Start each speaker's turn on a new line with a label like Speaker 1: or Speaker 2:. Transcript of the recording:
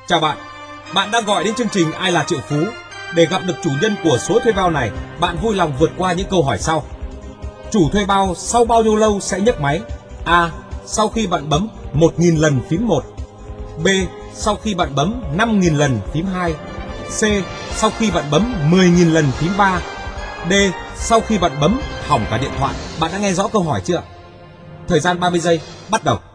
Speaker 1: Chào bạn, bạn đang gọi đến chương trình Ai là triệu phú. Để gặp được chủ nhân của số thuê bao này, bạn vui lòng vượt qua những câu hỏi sau. Chủ thuê bao sau bao nhiêu lâu sẽ nhấc máy? A. Sau khi bạn bấm 1.000 lần phím 1. B. Sau khi bạn bấm 5.000 lần phím 2. C. Sau khi bạn bấm 10.000 lần phím 3. D. Sau khi bạn bấm hỏng cả điện thoại. Bạn đã nghe rõ câu hỏi chưa? Thời gian 30 giây, bắt đầu.